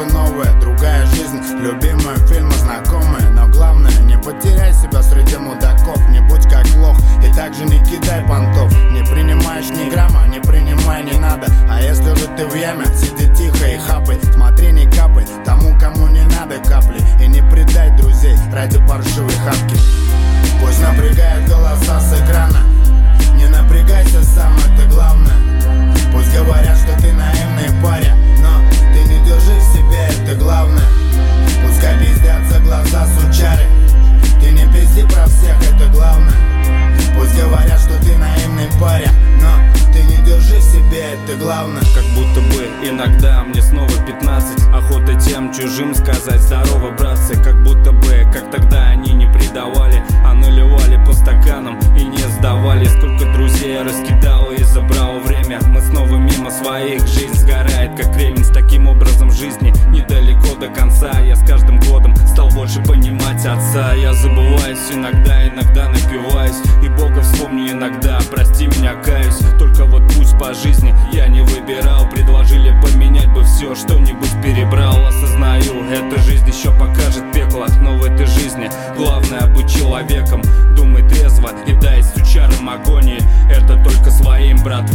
что-то новое, другая жизнь, любимые фильмы, знакомые. Но главное, не потеряй себя среди мудаков. Не будь как лох и также не кидай понтов. Не принимаешь ни грамма, не принимай, не надо. А если же ты в яме, сиди тихо и хапай. Смотри, не капай тому, кому не надо капли. И не предай друзей ради паршивой хапки. Пусть напрягают голоса с экрана, не напрягайся сам, это главное. Пусть говорят, что ты наивный паря, но ты не держи в себе, это главное. Пускай пиздят за глаза сучары, ты не пизди про всех, это главное. Пусть говорят, что ты наивный паря, но ты не держи в себе, это главное. Как будто бы иногда мне снова 15. Охота тем чужим сказать здорово, братцы. Как будто бы, как тогда они не предавали, а наливали по стаканам и не сдавали. Сколько друзей я раскидал и забрал время. Мы снова мимо своих, жизнь сгорает как кремень. С таким образом жизни недалеко до конца. Я с каждым годом стал больше понимать отца. Я забываюсь иногда напиваюсь, и Бога вспомню иногда, прости меня, каюсь. Только вот путь по жизни я не выбирал. Предложили поменять бы все, что-нибудь перебрал. Осознаю, эта жизнь еще покажет пекло, но в этой жизни главное быть человеком. Думай трезво и дай сучарам агонии. Это только своим, брат,